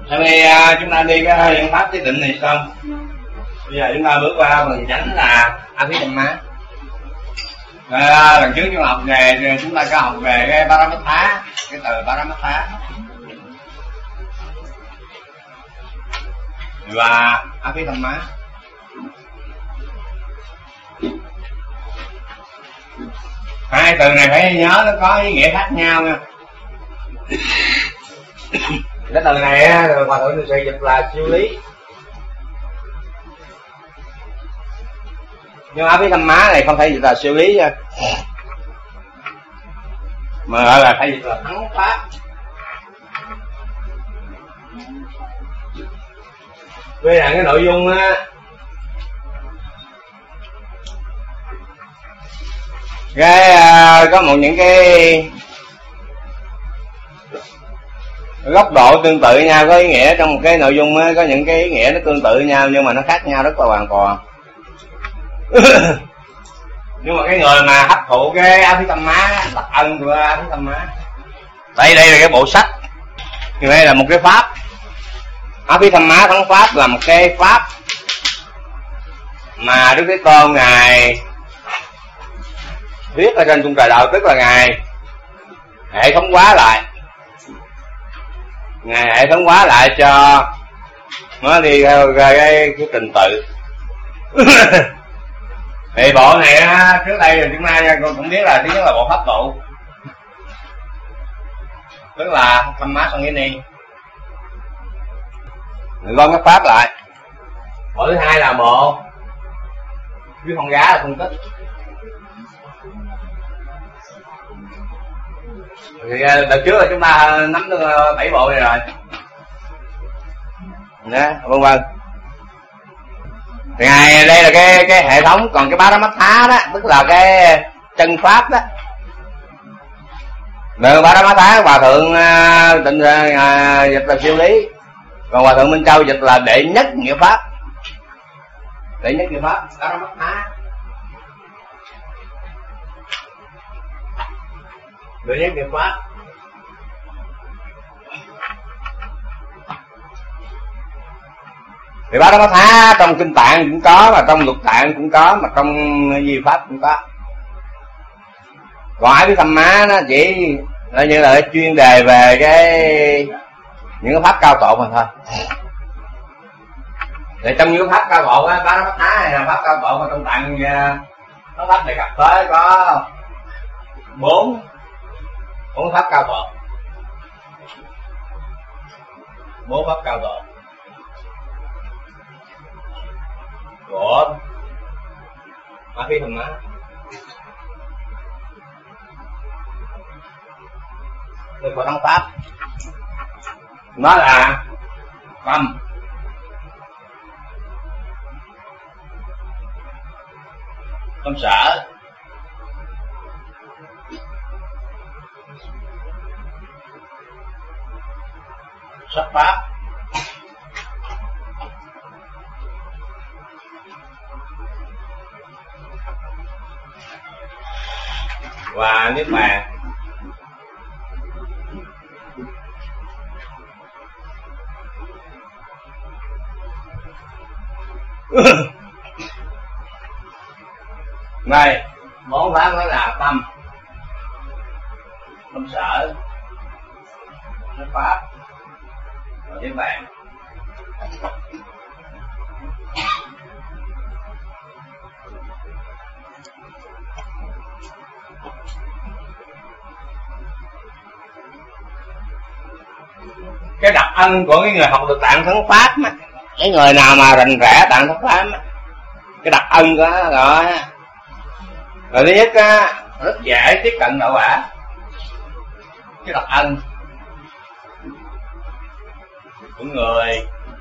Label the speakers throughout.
Speaker 1: Sau khi chúng ta đi cái phương pháp thiết định này xong, bây giờ chúng ta bước qua phần chánh là Abhidhamma. Lần trước chúng ta học về, chúng ta có học về cái Paramatha, cái từ Paramatha và Abhidhamma. Hai từ này phải nhớ nó có ý nghĩa khác nhau nha. Cái từ này Hòa Thượng sẽ dịch là siêu lý, nhưng Abhidhamma này không thể dịch là siêu lý nha, mà gọi là phải dịch là thắng pháp. Bây giờ cái nội dung á, có những cái góc độ tương tự nhau, có ý nghĩa trong một cái nội dung á, có những cái ý nghĩa nó tương tự nhau nhưng mà nó khác nhau rất là hoàn toàn. Nhưng mà cái người mà hấp thụ cái Abhidhamma, đặc ân của Abhidhamma, đây là cái bộ sách, đây là một cái pháp. Abhidhamma thắng pháp là một cái pháp mà Đức Thế Tôn ngài viết ở trên cung trời đạo, tức là ngài hệ thống hóa lại, ngài hệ thống hóa lại cho nó đi theo cái trình tự. Thì bộ này á, trước đây là chúng ta cũng biết là thứ nhất là bộ pháp tụ, tức là Dhamma Sangini, gom các pháp lại. Bộ thứ hai là bộ với con gái là phân tích. Thì đợt trước là chúng ta nắm được 7 bộ này rồi, vân vân. Thì đây là cái hệ thống, còn cái Paramatha đó, tức là cái chân pháp đó. Đường Paramatha Hòa Thượng Tịnh dịch là siêu lý, còn Hòa Thượng Minh Châu dịch là đệ nhất nghĩa pháp. Đệ nhất nghĩa pháp Paramatha, đệ nhất nghĩa pháp. Thì Paramatha trong kinh tạng cũng có, mà trong lục tạng cũng có, mà trong di pháp cũng có. Còn Abhidhamma nó chỉ là như là chuyên đề về những cái pháp cao độ mà thôi. Thì trong những pháp cao độ á, Paramatha này là pháp cao độ, mà trong tạng nó pháp đề cập tới có 4 pháp cao độ, 4 pháp cao độ của Abhidhamma. Đây của thắng pháp, nó là tâm, tâm sở, sắc pháp, và niết bàn. Đây 4 pháp đó là tâm, tâm sở, sắc pháp và niết bàn. Cái đặc ân của cái người học được tạng thắng pháp á, cái người nào mà rành rẽ tạng thắng pháp á, cái đặc ân của nó rồi thứ nhất á, rất dễ tiếp cận đạo quả. Cái đặc ân của người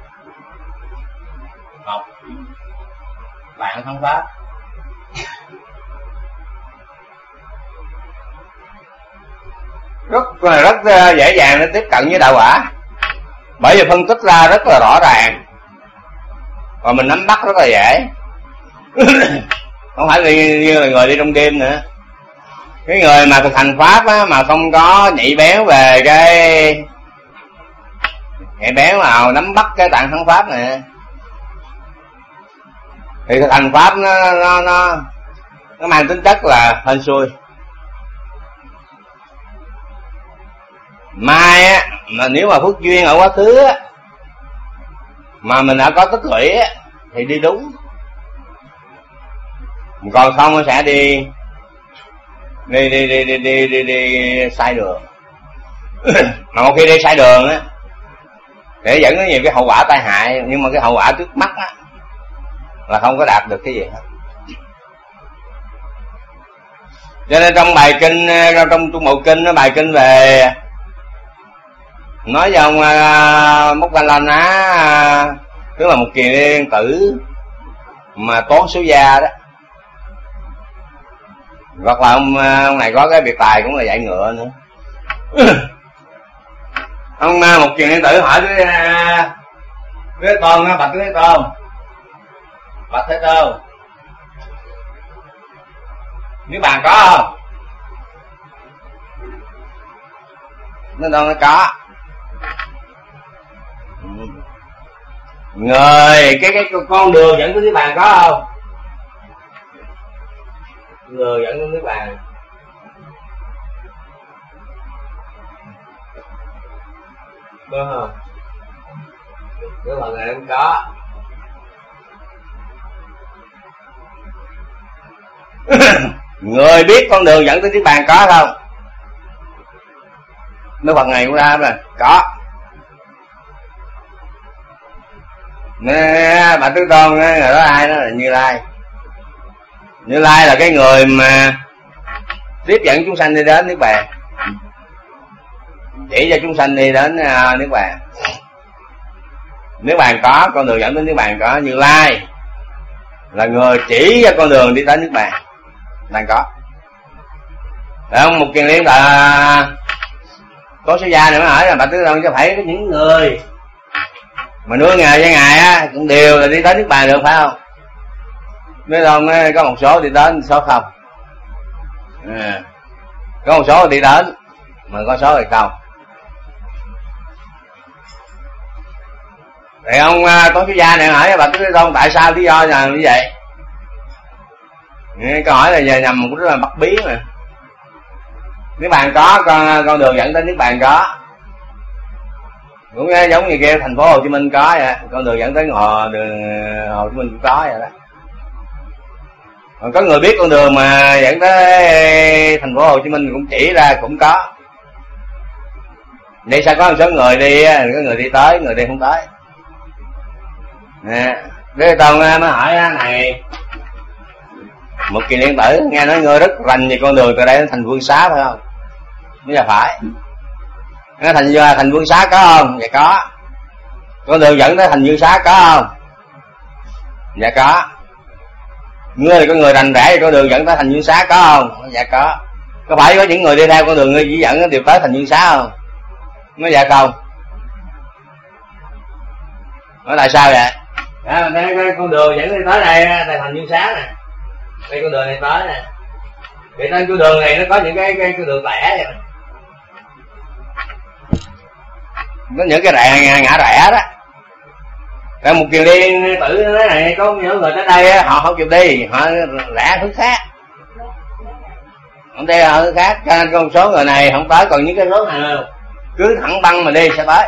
Speaker 1: học tạng thắng pháp rất dễ dàng để tiếp cận với đạo quả, bởi vì phân tích ra rất là rõ ràng và mình nắm bắt rất là dễ. Không phải như là người đi trong đêm nữa. Cái người mà thực hành pháp á, mà không có nhạy bén về nhạy bén vào nắm bắt cái tạng thắng pháp này, thì thực hành pháp nó mang tính chất là hên xui. Mai á, mà nếu mà phước duyên ở quá khứ á, mà mình đã có tích lũy á, thì đi đúng. Còn không nó sẽ đi sai đường. Mà một khi đi sai đường á, để dẫn đến nhiều cái hậu quả tai hại, nhưng mà cái hậu quả trước mắt á là không có đạt được cái gì hết. Cho nên trong bài kinh, trong Trung Bộ Kinh, nó bài kinh về nói với ông Moggallana, tức là một kiền liên tử mà tốn số gia đó, hoặc là ông này có cái biệt tài cũng là dạy ngựa nữa. Ông một kiền liên tử hỏi Thế Tôn, bạch Thế Tôn, bạch Thế Tôn, nếu bạn có không? Thế Tôn nói có. Người cái con đường dẫn tới Niết Bàn có không? Người dẫn tới Niết Bàn có không? Cái phần này không có. Người biết con đường dẫn tới Niết Bàn có không? Cái phần này cũng ra rồi, có. Nè, bà Tứ Tôn người đó ai đó là Như Lai. Như Lai là cái người mà tiếp dẫn chúng sanh đi đến Niết Bàn, chỉ cho chúng sanh đi đến Niết Bàn. Niết Bàn có, con đường dẫn đến Niết Bàn có. Như Lai là người chỉ cho con đường đi đến Niết Bàn, đang có. Phải không? Một kiền liên là có số gia này mới hỏi là bà Tứ Tôn cho phải những người mà nuôi nghề với ngài á cũng đều là đi tới Niết Bàn được, phải không? Nếu không có một số đi đến, số không. Có một số đi đến mà có số thì không. Thì ông có số gia này hỏi bà Tứ Tôn tại sao lý do là như vậy? Câu hỏi là về nhằm cũng rất là bắt bí mà. Niết Bàn có, con đường dẫn tới Niết Bàn có. Cũng giống như kia thành phố Hồ Chí Minh có vậy, con đường dẫn tới Hồ Chí Minh cũng có vậy đó. Còn có người biết con đường mà dẫn tới thành phố Hồ Chí Minh cũng chỉ ra cũng có. Vậy sao có một số người đi, có người đi tới, người đi không tới. Nè, Thế Tôn mới hỏi này, một kiền liên tử nghe nói ngươi rất rành về con đường từ đây đến thành Vương Xá phải không? Mới là phải. Thành Vương Xá có không? Dạ có. Con đường dẫn tới thành Vương Xá có không? Dạ có. Ngươi là có người rành rẽ con đường dẫn tới thành Vương Xá có không? Dạ có. Có phải có những người đi theo con đường ngươi chỉ dẫn đều tới thành Vương Xá không? Nói dạ không. Nói tại sao vậy? Đây con đường dẫn đi tới đây là thành Vương Xá nè. Đây con đường này tới nè. Vì trên con đường này nó có những cái đường lẻ vậy nè. Có những cái ngã rẽ đó. Rồi một kiền liên tử thế này có những người tới đây họ không chịu đi, họ rẽ hướng khác. Không đi ở hướng khác, cho nên có một số người này không tới, còn những cái số này cứ thẳng băng mà đi sẽ tới.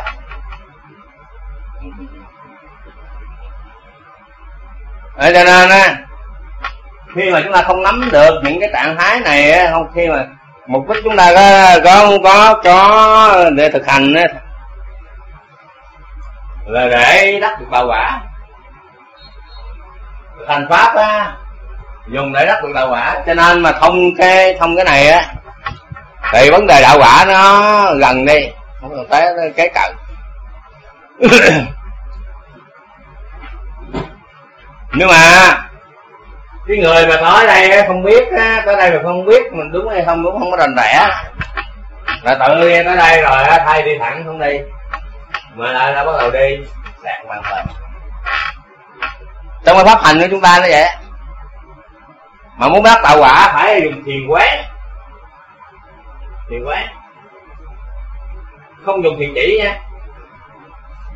Speaker 1: Cho nên khi mà chúng ta không nắm được những cái trạng thái này, không, khi mà mục đích chúng ta có để thực hành là để đắc được đạo quả. Thực hành pháp dùng để đắc được đạo quả, cho nên mà thông cái này á thì vấn đề đạo quả nó gần đi, không cần tới cái cận. Nhưng mà cái người mà tới đây không biết, tới đây mà không biết mình đúng hay không đúng, không có rành rẽ, là tự nhiên tới đây rồi thay đi thẳng không đi, mà lại đã bắt đầu đi đạt hoàn toàn. Trong cái pháp hành của chúng ta nó vậy, mà muốn đắc đạo quả phải dùng thiền quán. Thiền quán không dùng thiền chỉ nha.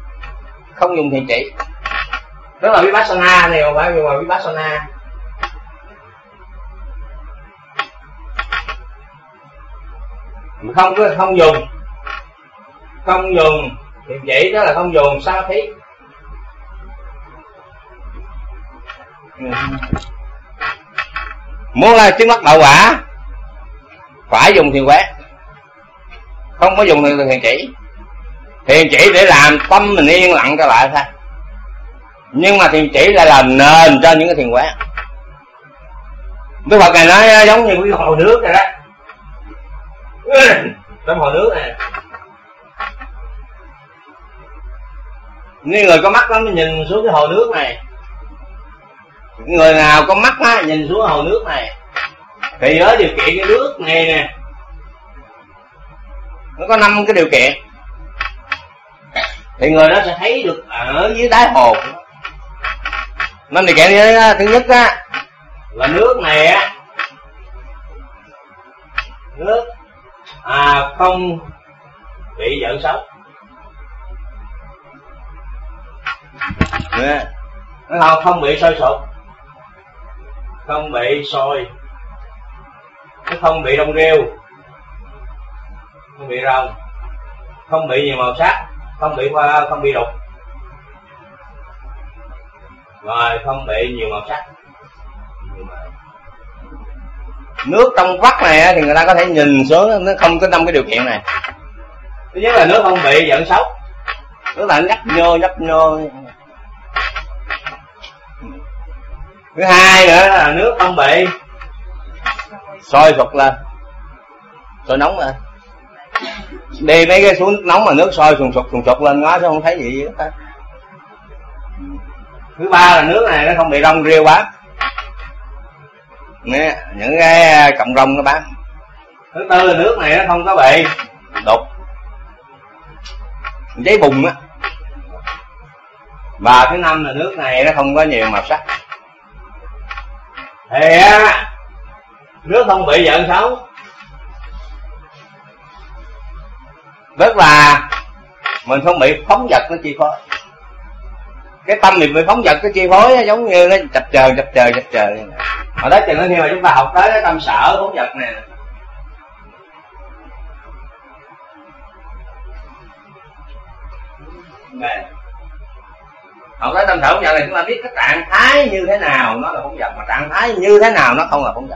Speaker 1: không dùng thiền chỉ. Tức là Vipassana thì không phải dùng là Vipassana. Không dùng thiền chỉ, đó là không dùng Samadhi. Muốn là trước mắt đạo quả phải dùng thiền quán, không có dùng thiền chỉ. Thiền chỉ để làm tâm mình yên lặng trở lại thôi, nhưng mà thiền chỉ lại là nền cho những cái thiền quán. Đức Phật này nói giống như cái hồ nước này đó. Trong hồ nước này, những người có mắt lắm nhìn xuống cái hồ nước này, người nào có mắt á nhìn xuống hồ nước này thì với điều kiện cái nước này nè nó có 5 cái điều kiện thì người đó sẽ thấy được ở dưới đáy hồ. 5 điều kiện thứ nhất á là nước này á, nước không bị giận xấu, nó không bị sôi sục, không bị sôi, nó không bị đông rêu, không bị rồng, không bị nhiều màu sắc, không bị đục, rồi không bị nhiều màu sắc. Nước trong vắt này thì người ta có thể nhìn xuống, nó không có 5 cái điều kiện này. Thứ nhất là nước không bị giận xấu, tức là nhấp nhô. Thứ hai nữa là nước không bị sôi sục lên, sôi nóng lên. Đi mấy cái xuống nước nóng mà nước sôi sùng sục lên nó chứ không thấy gì hết. Thứ ba là nước này nó không bị rong rêu bám, nè, những cái cọng rong nó bám. Thứ tư là nước này nó không có bị đục, giấy bùng á. Và thứ năm là nước này nó không có nhiều màu sắc. Thì á, nước không bị giận xấu, tức là mình không bị phóng dật nó chi phối. Cái tâm mình bị phóng dật cái chi phối giống như nó chập chờn. Ở đó chừng khi mà chúng ta học tới cái tâm sở phóng dật này học tới tâm sở phóng dật này chúng ta biết cái trạng thái như thế nào nó là phóng dật, mà trạng thái như thế nào nó không là phóng dật.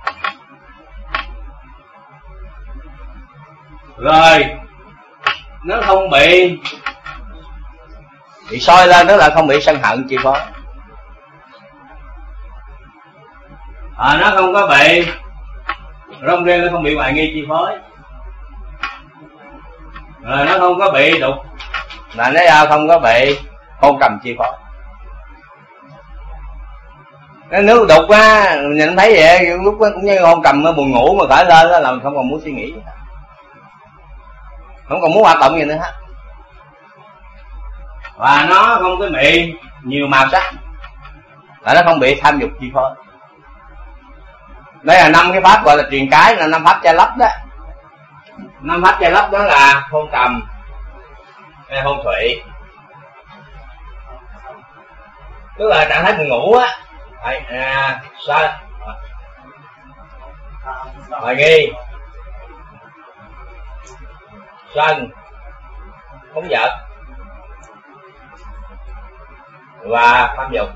Speaker 1: Rồi nó không bị soi lên, tức là không bị sân hận chi phối. Nó không có bị rong rêu, nó không bị hoài nghi chi phối. Rồi nó không có bị đục, là nó không có bị hôn trầm chi phối. Nếu đục á, nhìn thấy vậy lúc đó cũng như hôn trầm buồn ngủ mà khởi lên đó là mình không còn muốn suy nghĩ, không còn muốn hoạt động gì nữa hết. Và nó không có bị nhiều màu sắc, là nó không bị tham dục chi phối. Đây là 5 cái pháp gọi là truyền cái, là 5 pháp che lấp đó. 5 pháp che lấp đó là hôn trầm, hôn thủy, tức là trạng thái buồn ngủ á, sân, hoài nghi, sân, phóng dật và tham dục.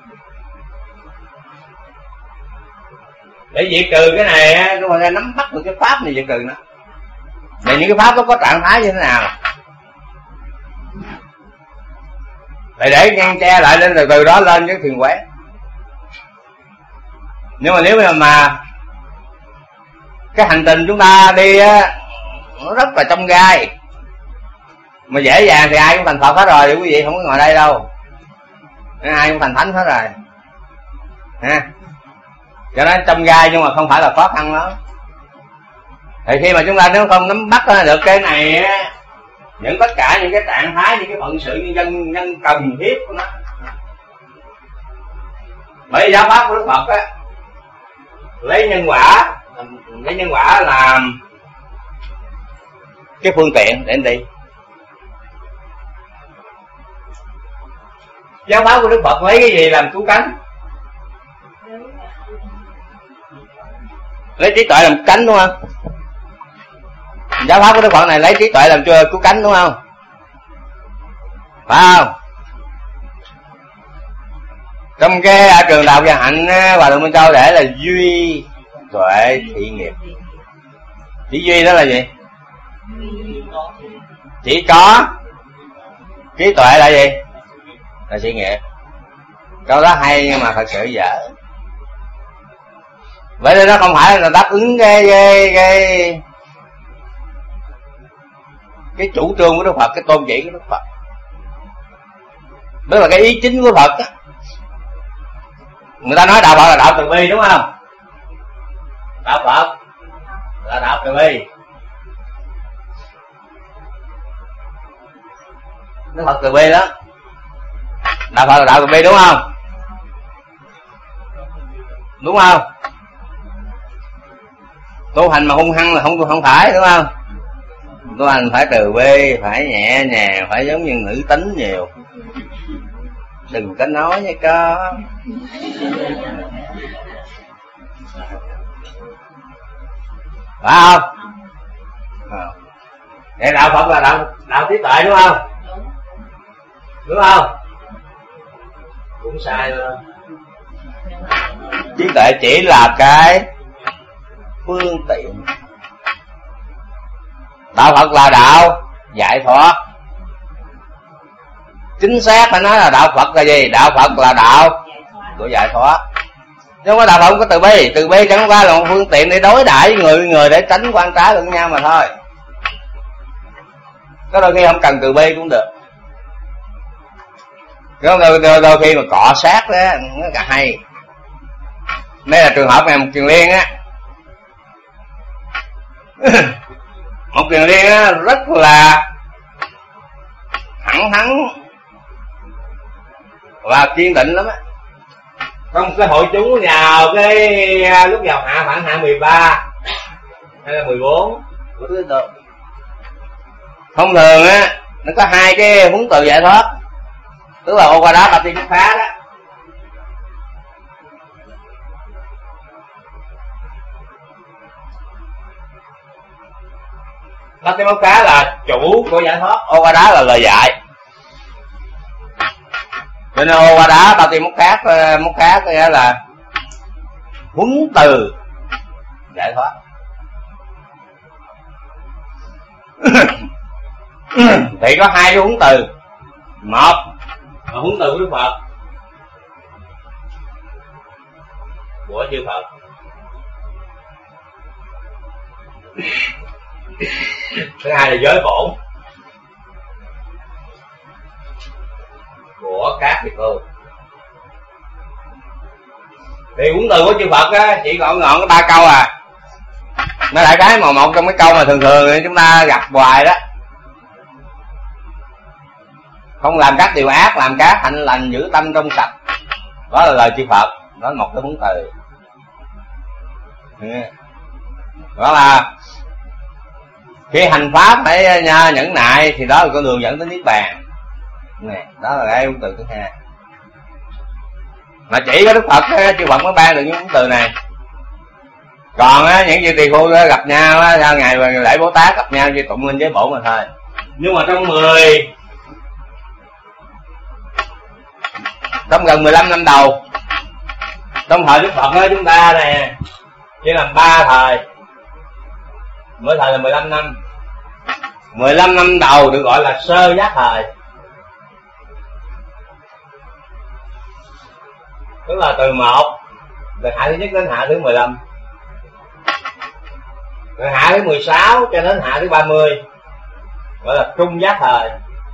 Speaker 1: Để diệt trừ cái này á, chúng ta nắm bắt được cái pháp này diệt trừ nó. Để những cái pháp nó có trạng thái như thế nào, để ngăn che lại lên, rồi từ đó lên cái thiền quán. Nhưng mà nếu mà cái hành trình chúng ta đi á, nó rất là trong gai, mà dễ dàng thì ai cũng thành Phật hết rồi, quý vị không có ngồi đây đâu, ai cũng thành Thánh hết rồi ha. Cho nên trong gai nhưng mà không phải là khó khăn đó. Thì khi mà chúng ta nếu không nắm bắt được cái này á, tất cả những cái trạng thái, những cái phận sự như nhân cần thiết của nó. Bởi giáo pháp của Đức Phật á, lấy nhân quả làm cái phương tiện để đi. Giáo pháp của Đức Phật lấy cái gì làm cứu cánh? Lấy trí tuệ làm cánh đúng không? Giáo pháp của Đức Phật này lấy trí tuệ làm cứu cánh đúng không? Phải không? Trong cái trường đạo Gia Hạnh Hòa Thượng Minh Châu để là duy tuệ thị nghiệp. Chỉ duy đó là gì? Chỉ có trí tuệ là gì? Là thị nghiệp. Câu đó hay nhưng mà thật sự dở. Vậy nên nó không phải là đáp ứng cái chủ trương của Đức Phật, cái tôn chỉ của Đức Phật. Đó là cái ý chính của Phật á. Người ta nói đạo Phật là đạo từ bi đúng không? Đạo Phật là đạo từ bi. Đức Phật từ bi đó. Đạo Phật là đạo từ bi đúng không? Đúng không? Tu hành mà hung hăng là không phải đúng không? Tu hành phải từ bi, phải nhẹ nhàng, phải giống như nữ tính nhiều. Đừng có nói với con. Phải không? Vậy đạo Phật là đạo trí tuệ đúng không? Đúng không? Cũng sai rồi. Trí tuệ chỉ là cái phương tiện. Đạo Phật là đạo giải thoát. Chính xác phải nói là đạo Phật là gì? Đạo Phật là đạo của giải thoát. Chứ không có đạo Phật không có từ bi. Từ bi chẳng qua là một phương tiện để đối đãi người người để tránh quan trái lẫn nhau mà thôi. Có đôi khi không cần từ bi cũng được. Đôi khi mà cọ sát đó nó cả hay. Đây là trường hợp này một Kiền Liên á. Một Kiền Liên á rất là thẳng thắn và kiên định lắm á. Trong cái hội chúng vào cái lúc vào hạ khoảng hạ 13 hay là 14 của thứ tự. Thông thường á nó có hai cái huấn từ giải thoát, tức là ô qua đá bà tiên phá đó. Bát Tế Móc Cá là chủ của giải thoát, ô qua đá là lời dạy. Cho nên ô qua đá Bát Tế Móc Cá có nghĩa là huấn từ giải thoát. Thì có hai cái huấn từ. Một là huấn từ của Đức Phật, của chư Phật. Thứ hai là giới bổn của các địa phương. Thì huấn từ của chư Phật á chỉ gọn có 3 câu à. Nó đại cái mà một trong mấy câu mà thường thường chúng ta gặp hoài đó: không làm các điều ác, làm các hạnh lành, giữ tâm trong sạch. Đó là lời chư Phật. Đó là một cái huấn từ. Đó là khi hành pháp phải nhẫn nại thì đó là con đường dẫn tới niết bàn. Đó là cái huấn từ thứ hai. Mà chỉ có Đức Phật chư Phật mới ban được những huấn từ này. Còn những vị tỳ khưu gặp nhau sau ngày lễ Bồ Tát gặp nhau chỉ tụng lên giới bổn mà thôi. Nhưng mà trong gần 15 năm đầu, trong thời Đức Phật đó, chúng ta nè chỉ làm 3 thời, mỗi thời là 15 năm. 15 năm đầu được gọi là sơ giác thời, tức là từ hạ thứ nhất đến hạ thứ 15, từ hạ thứ 16 cho đến hạ thứ 30 gọi là trung giác thời.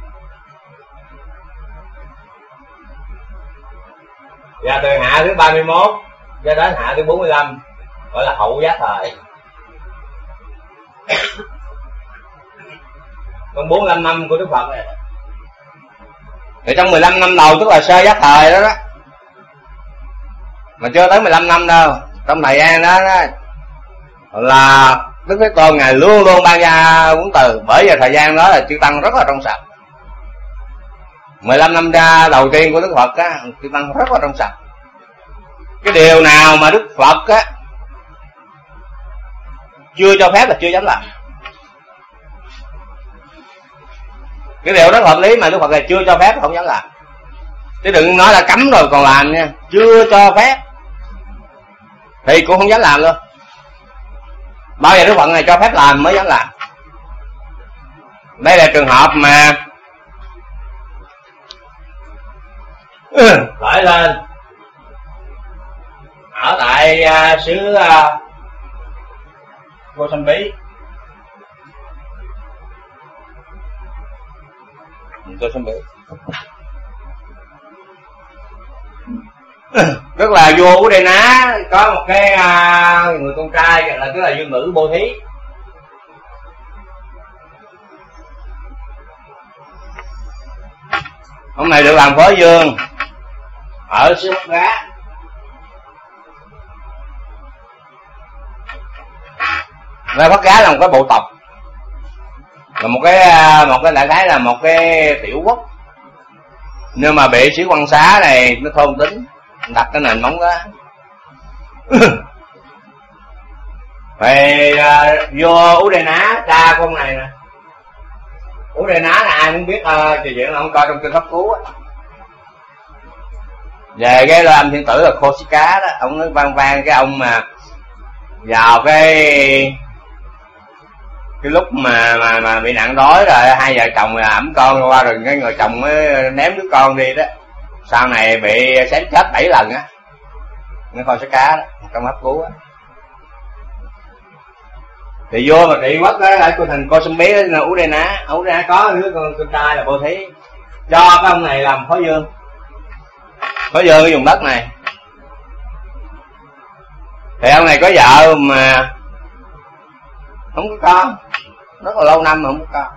Speaker 1: Và từ hạ thứ 31 cho đến hạ thứ 45 gọi là hậu giác thời. Còn 45 năm của Đức Phật này. Thì trong 15 năm đầu tức là sơ giác thời đó đó. Mà chưa tới 15 năm đâu. Trong thời gian đó là Đức Thế Tôn Ngài luôn luôn ban ra huấn từ. Bởi vì thời gian đó là chư tăng rất là trong sạch. 15 năm ra đầu tiên của Đức Phật á, Kim Tăng rất là trong sạch. Cái điều nào mà Đức Phật á chưa cho phép là chưa dám làm. Cái điều đó hợp lý mà Đức Phật là chưa cho phép không dám làm. Chứ đừng nói là cấm rồi còn làm nha. Chưa cho phép thì cũng không dám làm luôn. Bao giờ Đức Phật này cho phép làm mới dám làm. Đây là trường hợp mà khởi lên ở tại xứ Kosambi. Tức là vua Udena có một cái người con trai là tức là Dương Ngữ Bô Thí. Ông này được làm phó vương ở xứ Bắc Gá. Và Bắc Gá là một cái bộ tộc, là một cái đại khái là một cái tiểu quốc, nhưng mà bị sĩ Quan Xá này nó thôn tính đặt cái nền móng đó. Thì vua Udena cha con này nè. Udena là ai cũng biết chuyện là ông coi trong kinh Pháp Cú á, về cái Loa Âm Thiên Tử là Khosika đó. Ông nói vang cái ông mà vào cái lúc mà bị nạn đói rồi, hai vợ chồng ẵm con qua rừng, cái người chồng mới ném đứa con đi đó, sau này bị xém chết 7 lần á. Nó Khosika đó trong Pháp Cú á. Thì vua mà trị quốc đó ở của thành Kosambi là Udena có đứa con trai là Bô Thí, cho cái ông này làm phó vương cái vùng đất này. Thì ông này có vợ mà không có con, rất là lâu năm mà không có con.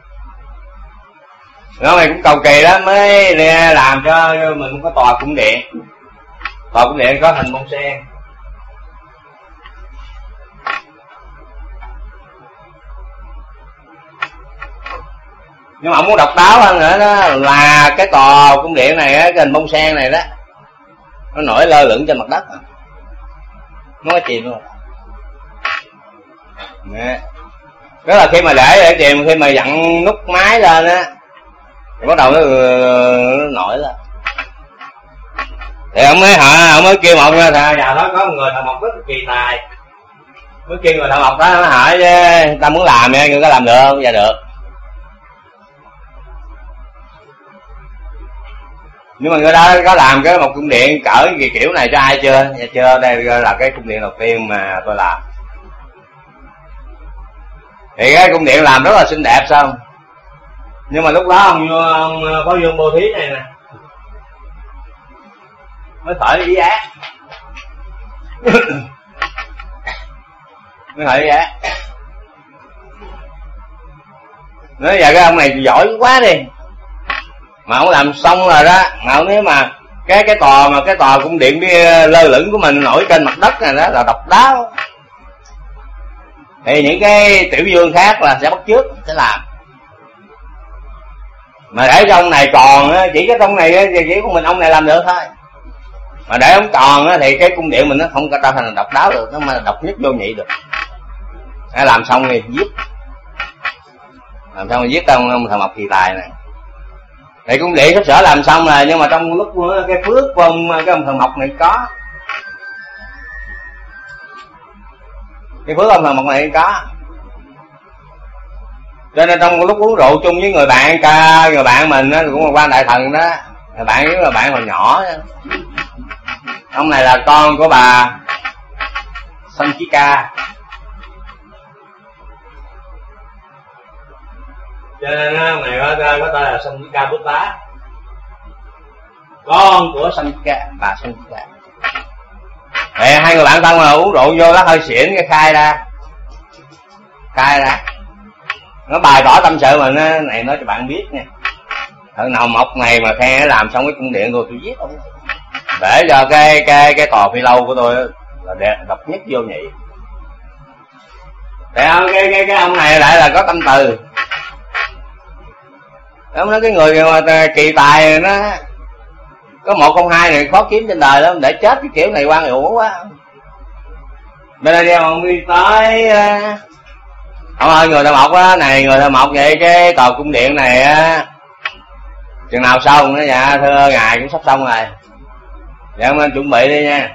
Speaker 1: Ông này cũng cầu kỳ lắm mới làm cho mình có tòa cung điện. Tòa cung điện có hình bông sen. Nhưng mà ông muốn độc đáo hơn nữa đó là cái tòa cung điện này, cái hình bông sen này đó, nó nổi lơ lửng trên mặt đất, nó có chìm luôn. Đó là khi mà để chìm, khi mà dặn nút máy lên á thì bắt đầu nó nổi lên. Thì ông mới kêu một ra nhà đó có một người thợ mộc rất kỳ tài, mới kêu người thợ mộc đó, nó hỏi chứ ta muốn làm nha, người có làm được không? Dạ được. Nhưng mà người ta có làm cái một cung điện cỡ gì kiểu này cho ai chưa? Dạ chưa, đây là cái cung điện đầu tiên mà tôi làm. Thì cái cung điện làm rất là xinh đẹp xong. Nhưng mà lúc đó ông Phó Vương Bô Thí này nè mới khởi ý ác. Mới khởi ý ác. Nói giờ cái ông này giỏi quá đi, mà ông làm xong rồi đó, mà ông nếu mà cái tòa cung điện cái lơ lửng của mình nổi trên mặt đất này đó là độc đáo, thì những cái tiểu vương khác là sẽ bắt chước, sẽ làm. Mà để cho ông này còn chỉ cái trong này chỉ của mình ông này làm được thôi. Mà để ông còn thì cái cung điện mình nó không có trở thành độc đáo được, nó mà độc nhất vô nhị được. Làm xong thì giết, làm xong rồi giết ông thợ mộc kỳ tài này. Thì cung điện sắp sửa làm xong rồi, nhưng mà trong lúc cái phước của cái ông thợ mộc này có, cái phước ông thợ mộc này có, cho nên trong lúc uống rượu chung với người bạn mình đó, cũng là quan đại thần đó, người bạn với người bạn hồi nhỏ đó. Ông này là con của bà Sanchika, cho nên ông này có tên là Sanchika Buddha, con của Sanchika, bà Sanchika. Thì hai người bạn thân mà uống rượu vô lá hơi xỉn cái khai ra nó bày tỏ tâm sự mà nó này, nói cho bạn biết nha, thợ nào mộc này mà khen làm xong cái cung điện rồi tôi giết ông, để cho cái tòa phi lâu của tôi là đẹp độc nhất vô nhị. Thì cái ông này lại là có tâm từ, Ông nói cái người mà kỳ tài nó có 102 này khó kiếm trên đời lắm, để chết cái kiểu này quan uổng quá. Bên đây ông đi tới ông ơi, người Thợ Mộc á, này người Thợ Mộc vậy cái tòa cung điện này á chừng nào xong? Nó dạ thưa ngài cũng sắp xong rồi. Dạ ông nên chuẩn bị đi nha.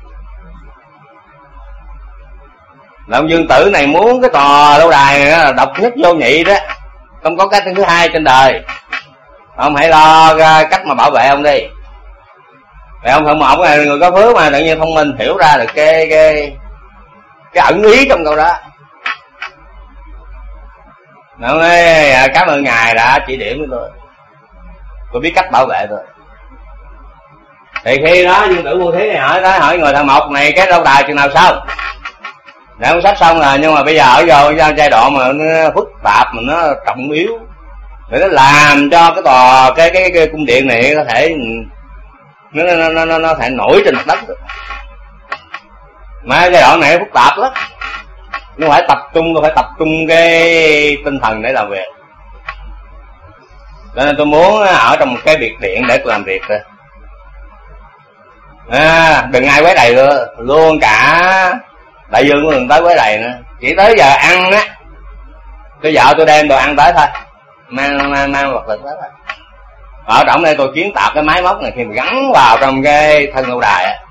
Speaker 1: Là ông Dương Tử này muốn cái tòa lâu đài này là độc nhất vô nhị đó, không có cái thứ hai trên đời. Ông hãy lo cách mà bảo vệ ông đi. Vậy ông Thợ Mộc này người có phước mà tự nhiên thông minh hiểu ra được cái ẩn ý trong câu đó. Ông ơi, cảm ơn ngài đã chỉ điểm với tôi biết cách bảo vệ tôi. Thì khi đó Dương Tử Vô Thí này hỏi người Thợ Mộc này cái lâu đài chừng nào xong? Để ông sắp xong rồi, nhưng mà bây giờ ở vô giai đoạn mà nó phức tạp mà nó trọng yếu, để nó làm cho cái tòa cái cung điện này có thể nó thể nổi trên mặt đất được. Mà giai đoạn này phức tạp lắm, nó phải tập trung cái tinh thần để làm việc. Cho nên tôi muốn ở trong một cái biệt điện để tôi làm việc thôi. Đừng ai quấy đầy luôn cả đại dương cũng đừng tới quấy đầy nữa. Chỉ tới giờ ăn á, cái vợ tôi đem đồ ăn tới thôi, mang vật lực tới thôi. Ở trong đây tôi kiến tạo cái máy móc này, khi mà gắn vào trong cái thân lâu đài á,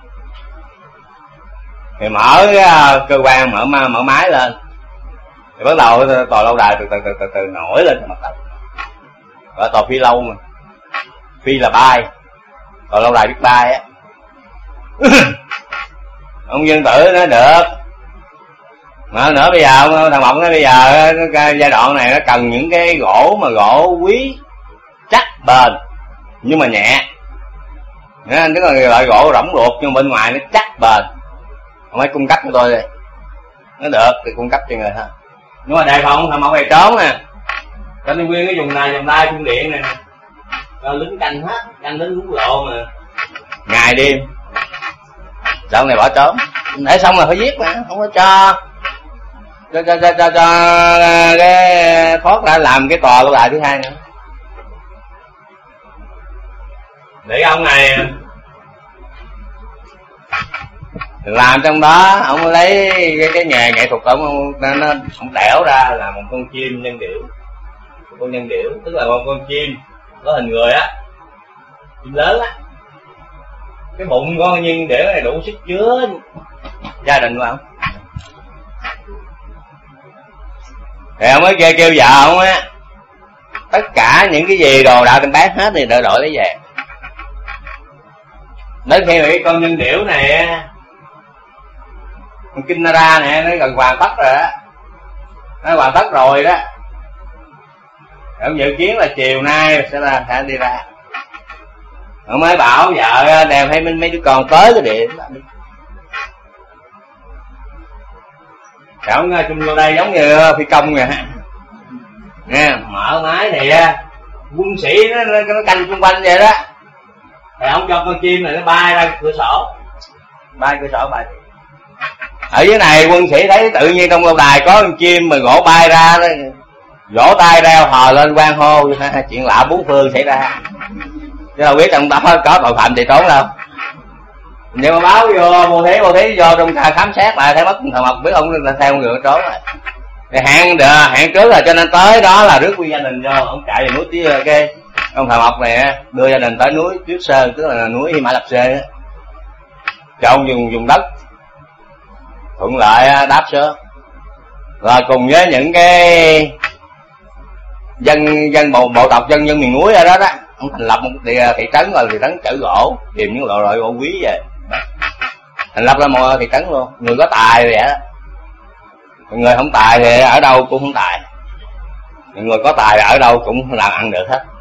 Speaker 1: thì mở cái cơ quan mở máy lên, thì bắt đầu tòa lâu đài từ nổi lên mặt đất. Gọi tòa phi lâu mà, phi là bay, tòa lâu đài biết bay á. Ông Dương Tử nói được. Mà nữa bây giờ ông Thợ Mộc nói bây giờ cái giai đoạn này nó cần những cái gỗ mà gỗ quý, chắc, bền nhưng mà nhẹ. Tức là loại gỗ rỗng ruột nhưng bên ngoài nó chắc bền. Ông ấy cung cấp cho tôi đi. Nó được thì cung cấp cho người thôi. Nhưng mà đề phòng Thợ Mộc này trốn nè. Cho nên nguyên cái vùng này vòng đai cung điện này nè, rồi lính canh hết, canh đến lúng lộ mà ngày đêm. Dạo này bỏ trốn, để xong là phải giết mà, không có cho cái thoát ra làm cái tòa lâu đài thứ hai nữa. Để ông này làm trong đó, ông lấy cái nghề nghệ thuật ông đẽo ra là một con chim nhân điểu. Một con nhân điểu tức là một con chim có hình người á, chim lớn á. Cái bụng con nhân điểu này đủ sức chứa gia đình của ông. Thì ông mới kêu vợ ông á, tất cả những cái gì đồ đạc anh bán hết thì đợi đổi lấy về. Đến khi mà cái con nhân điểu này á, con Kinara này nó gần hoàn tất rồi đó, nó hoàn tất rồi đó. Ông dự kiến là chiều nay sẽ đi ra. Ông mới bảo vợ đem thấy mấy đứa con tới cái điện. Ông chung vô đây giống như phi công vậy nha, mở máy thì quân sĩ nó canh xung quanh vậy đó. Thì ông cho con chim này nó bay ra cửa sổ, bay. Ở dưới này quân sĩ thấy tự nhiên trong lâu đài có con chim mà gỗ bay ra đó, vỗ tay reo hò lên hoan hô, chuyện lạ bốn phương xảy ra. Chứ đâu biết trong đó có tội phạm thì trốn đâu. Nhưng mà báo vô Vô Thí vô trong khám xét lại thấy mất Thợ Mộc, biết ông là theo người trốn rồi. Thì hẹn trước rồi, cho nên tới đó là rước quy gia đình vô. Ông chạy về núi tí cái ông Thợ Mộc này đưa gia đình tới núi Tuyết Sơn, tức là núi Hy Mã Lạp Xê á, cho ông dùng đất thuận lợi đáp sớm. Rồi cùng với những cái dân bộ tộc dân miền núi ở đó đó, ông thành lập một thị trấn, rồi thị trấn chở gỗ, tìm những loại gỗ quý về, thành lập ra một thị trấn luôn. Người có tài vậy đó, người không tài thì ở đâu cũng không tài, người có tài ở đâu cũng làm ăn được hết.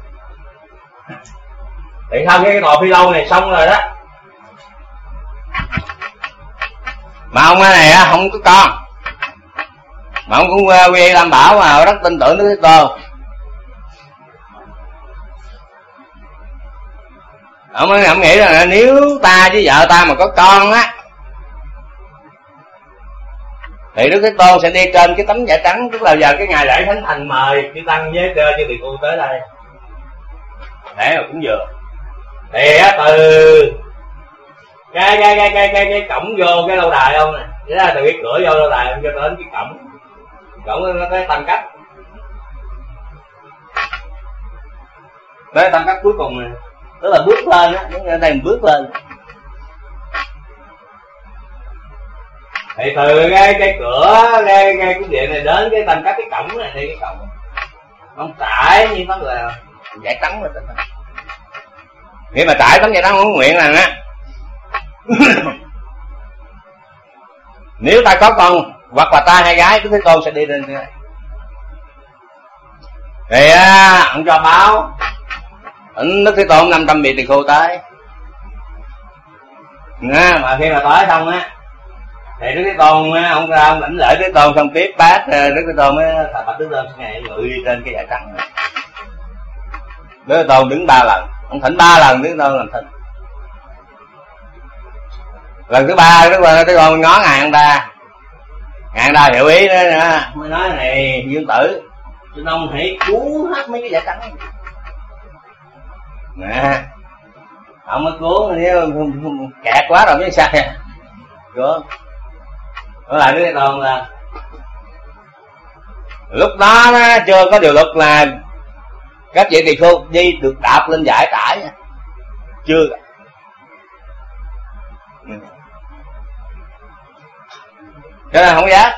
Speaker 1: Thì sau cái tòa phi lâu này xong rồi đó, mà ông này không có con, mà ông cũng quy y Tam Bảo mà rất tin tưởng Đức Thế Tôn. Ông nghĩ là nếu ta với vợ ta mà có con á, thì Đức Thế Tôn sẽ đi trên cái tấm vải trắng, tức là giờ cái ngày lễ Thánh Thành mời chư tăng với chư tỳ cô tới đây, để mà cúng dường. Thì á, từ cái cổng vô cái lâu đài không nè, thế là từ cái cửa vô lâu đài cho đến cái cổng nó cái tam cách, tới tam cách cuối cùng này, tức là bước lên á, ở đây mình bước lên. Thì từ cái cửa cái cung điện này đến cái tam cách cái cổng này, thì cái cổng không trải như nó là giải trắng rồi. Khi mà trải tấm giải trắng huấn nguyện là á, nếu ta có con hoặc là ta hay gái, Đức Thế Tôn sẽ đi lên đây. Thì ông cho báo Đức Thế Tôn 500 vị tỳ khưu tới. Mà khi mà tới xong á, thì Đức Thế Tôn ông lãnh lễ Thế Tôn xong tiếp bác Đức Thế Tôn mới bạch Đức Thế Tôn ngày ngự đi trên cái giải trắng này. Đức Thế Tôn đứng 3 lần, ông thỉnh 3 lần Đức Thế Tôn làm thỉnh. Lần thứ 3 Đức Thế Tôn ngó ngài ông ta hiểu ý đó nữa, mới nói này Dương Tử, xin ông hãy cuốn hết mấy cái giải trắng nè. Ông mới cuốn, nếu kẹt quá rồi biết sao nha. Cuốn nó lại Đức Thế Tôn là lúc đó nó chưa có điều luật là các vị tỳ khưu đi được đạp lên giải trải nha, chưa. Cho nên không dám.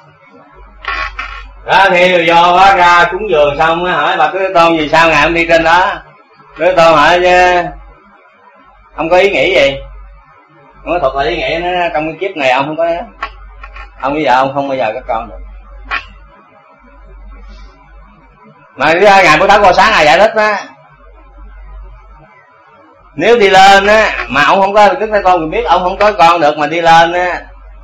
Speaker 1: Đó thì vô ra cúng dường xong hỏi bà Thế Tôn vì sao ngài không đi trên đó. Thế Tôn hỏi chứ ông có ý nghĩ gì? Ông nói thuật là ý nghĩ nó trong cái kiếp này ông không có, ông bây giờ ông không bao giờ có con được. Mà ngài Bố Tát Vô Sáng ngài giải thích đó, nếu đi lên á mà ông không có Đức Thế Tôn thì biết ông không có con được, mà đi lên á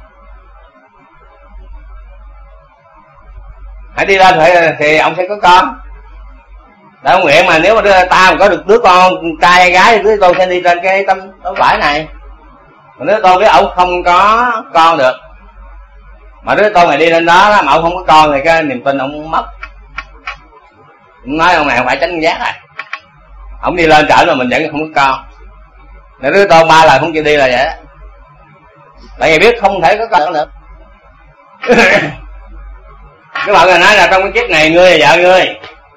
Speaker 1: hãy đi lên thì ông sẽ có con. Đạo nguyện mà nếu mà ta mà có được đứa con trai hay gái thì Đức Thế Tôn sẽ đi trên cái tấm vải này. Mà Đức Thế Tôn biết ông không có con được, mà Đức Thế Tôn này đi lên đó mà ông không có con thì cái niềm tin ông mất. Nói ông này phải tránh giác rồi, ông đi lên trở mà mình vẫn không có con. Để Đức Thế Tôn 3 lần không chịu đi là vậy. Tại vì biết không thể có con được. Các bạn nói là trong cái kiếp này ngươi và vợ ngươi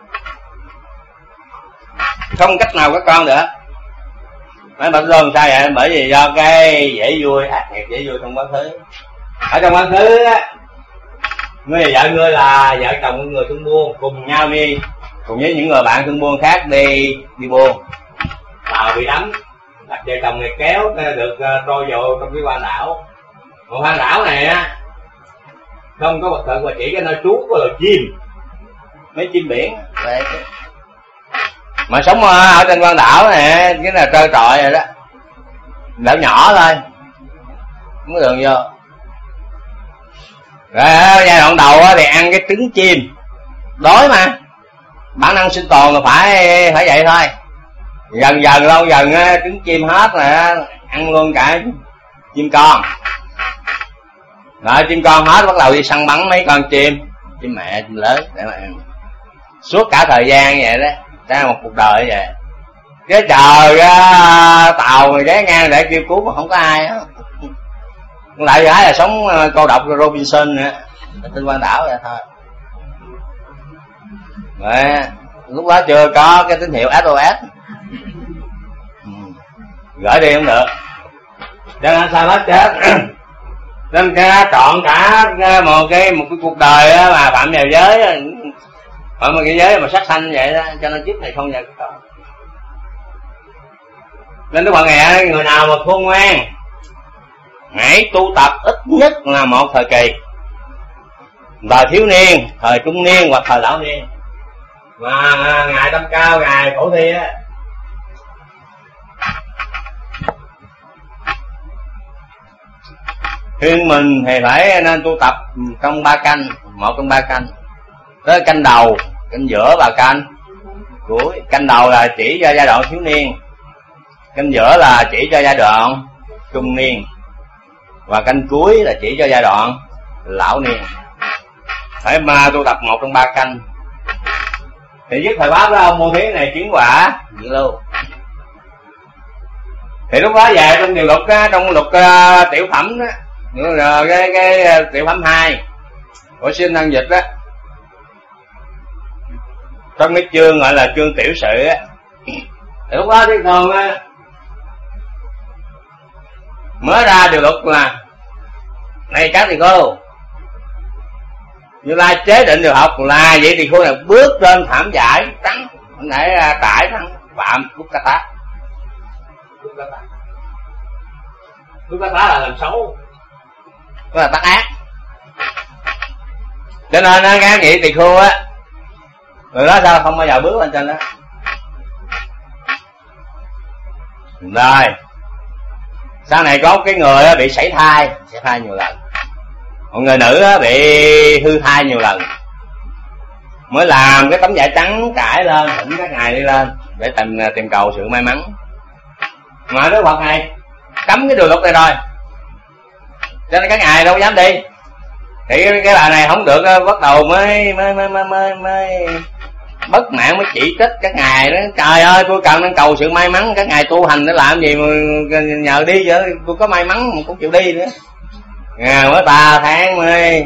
Speaker 1: không cách nào có con được. Nói bạn Tôn sao vậy? Bởi vì do cái dễ vui, ác nghiệp dễ vui trong quá khứ. Ở trong quá khứ á, ngươi và vợ ngươi là vợ chồng người thương buôn, cùng nhau đi, cùng với những người bạn thương buôn khác đi buôn. Tàu bị đắm, đặt vợ chồng này kéo được trôi vô trong cái hoang đảo. Một hoang đảo này á không có vật thực mà chỉ cái nơi trú của loài chim, mấy chim biển vậy. Mà sống ở trên quang đảo này cái là trơ trọi rồi đó, đảo nhỏ thôi, không có đường vô. Rồi giai đoạn đầu thì ăn cái trứng chim, đói mà bản năng sinh tồn là phải vậy thôi. Dần dần lâu dần trứng chim hết rồi ăn luôn cả chim con. Rồi chim con hết bắt đầu đi săn bắn mấy con chim mẹ, chim lớn để mà ăn. Suốt cả thời gian vậy đó, ra một cuộc đời vậy. Cái chờ tàu người ghé ngang để kêu cứu mà không có ai á. Lại gái là sống cô độc Robinson nữa, trên quang đảo vậy thôi. Vậy, lúc đó chưa có cái tín hiệu SOS, gửi đi không được, cho nên sao hết chết. Nên chọn cả một cái cuộc đời mà phạm vào giới, phạm vào cái giới mà sát sanh vậy đó, cho nên kiếp này không nhận có. Nên các bạn nghe, người nào mà khôn ngoan hãy tu tập ít nhất là một thời kỳ, thời thiếu niên, thời trung niên hoặc thời lão niên. Mà ngài Tâm Cao, ngài Phổ Thi á, khuyên mình thì phải nên tu tập trong 3 canh, một trong 3 canh. Tới canh đầu, canh giữa và canh cuối. Canh đầu là chỉ cho giai đoạn thiếu niên, canh giữa là chỉ cho giai đoạn trung niên, và canh cuối là chỉ cho giai đoạn lão niên. Phải mà tu tập một trong 3 canh thì dứt thời pháp đó ông Mô Thí này chứng quả Diệu Lưu. Thì lúc đó về trong điều luật á, trong luật tiểu phẩm đó, cái tiểu phẩm 2 của Sư Năng Dịch đó, trong cái chương gọi là chương tiểu sự á, thì lúc đó Thế Tôn á mới ra điều luật là này các thầy cô, Như Lai chế định điều học là vậy thì cô là bước trên thảm giải trắng để trải thắng phạm Bukkata. Bukkata là làm xấu, đó là tác ác. Cho nên các vị tỳ khưu á, người đó sao không bao giờ bước lên trên đó. Rồi sau này có cái người bị sảy thai nhiều lần, một người nữ bị hư thai nhiều lần, mới làm cái tấm vải trắng trải lên thỉnh các ngài đi lên để tìm cầu sự may mắn. Mà Đức Phật này cấm cái điều luật này rồi, cho nên các ngài đâu dám đi. Thì cái bà này không được, bắt đầu mới bất mãn, mới chỉ trích các ngài đó. Trời ơi, tôi cần nên cầu sự may mắn, các ngài tu hành để làm gì mà nhờ đi vậy, tôi có may mắn mà cũng chịu đi nữa. Mới 3 tháng mới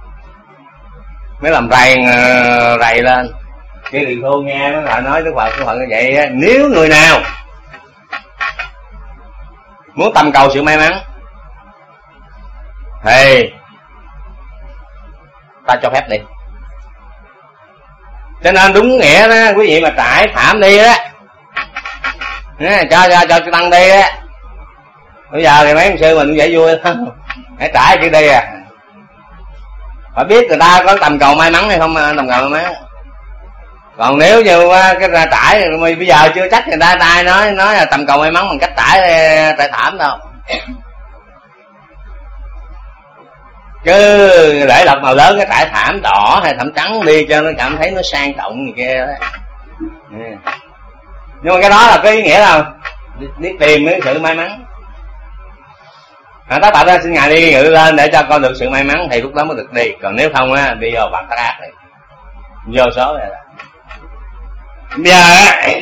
Speaker 1: làm rầy lên. Cái Tỳ Khưu nghe nó lại nói Đức Phật như vậy á, nếu người nào muốn tầm cầu sự may mắn thì ta cho phép đi. Cho nên đúng nghĩa đó quý vị, mà trải thảm đi đó, cho tăng đi á. Bây giờ thì mấy ông sư mình dễ vui lắm, hãy trải chứ đi à. Phải biết người ta có tầm cầu may mắn hay không, tầm cầu may mắn. Còn nếu như cái ra trải bây giờ chưa chắc người ta nói là tầm cầu may mắn bằng cách trải thảm đâu. Chứ để lọc màu lớn cái trải thảm đỏ hay thảm trắng đi cho nó cảm thấy nó sang trọng gì kia đó. Nhưng mà cái đó là cái ý nghĩa là đi tìm cái sự may mắn. Tất Bạch xin ngài đi ngự lên để cho con được sự may mắn thì lúc đó mới được đi. Còn nếu không á, đi vào bạc tác ác này, vô số này. Bây giờ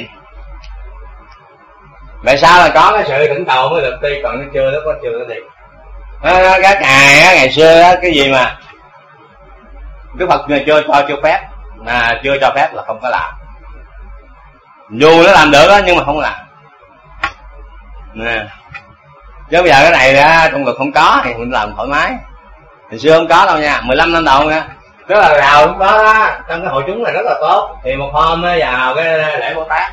Speaker 1: vậy sao là có cái sự thỉnh cầu mới được đi, còn nó chưa đi. Các ngài á, ngày xưa á, cái gì mà Đức Phật chưa cho phép, mà chưa cho phép là không có làm. Dù nó làm được đó nhưng mà không làm. Chứ bây giờ cái này ra trong luật không có thì mình làm thoải mái. Hồi xưa không có đâu nha, 15 năm đầu nha. Tức là nào lúc đó trong cái hội chúng này rất là tốt. Thì một hôm vào cái lễ Bồ Tát,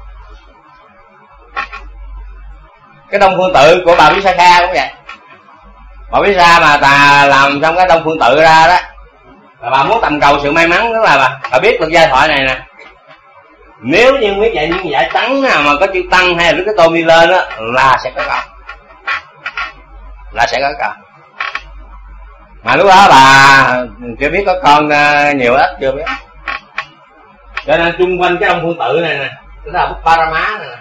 Speaker 1: cái Đông Phương Tự của bà Visakha cũng vậy. Bà Visakha mà bà làm xong cái Đông Phương Tự ra đó, bà muốn tầm cầu sự may mắn, đó là bà biết được giai thoại này nè. Nếu như biết vậy những giải trắng nào mà có chữ Tăng hay là Đức Thế Tôn đi lên đó là sẽ có cầu, mà lúc đó bà chưa biết có con nhiều ít chưa biết. Cho nên chung quanh cái Đông Phương Tự này nè, đó là bức Parama này nè.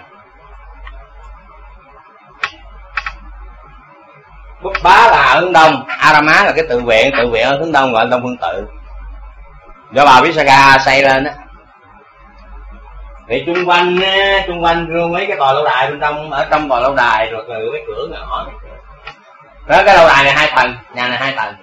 Speaker 1: Bức Bá là ở hướng đông, Arama là cái tự viện ở hướng đông gọi là Đông Phương Tự, do bà Visakha xây lên đó. Thì chung quanh mấy cái tòa lâu đài bên trong, ở trong tòa lâu đài rồi cái cửa nhỏ này. Đó, cái lâu đài này 2 tầng, nhà này 2 tầng.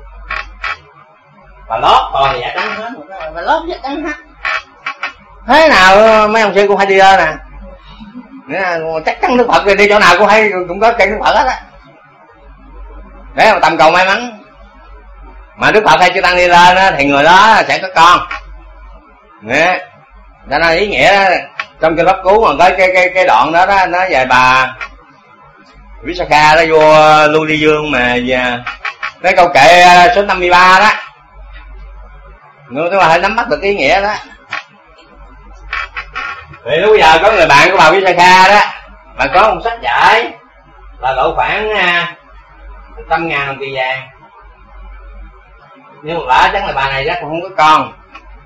Speaker 1: Và lót toàn là giả trắng hết, và lót giả trắng hết. Thế nào mấy ông sư cũng hay đi lên nè. Chắc chắn Đức Phật đi chỗ nào cũng có cây Đức Phật hết á. Để mà tầm cầu may mắn. Mà Đức Phật hay chư Tăng đi lên á, thì người đó sẽ có con. Nè. Đó là ý nghĩa đó. Trong kinh Pháp Cú mà có cái đoạn đó đó, nói về bà Visakha đó, vua Lưu Ly Dương mà cái câu kệ số 53 đó. Người ta phải nắm bắt được cái ý nghĩa đó. Thì lúc bây giờ có người bạn của bà Visakha đó, bà có một sách vải là độ khoảng 100.000 đồng tiền vàng. Nhưng mà bà chắc là bà này chắc không có con,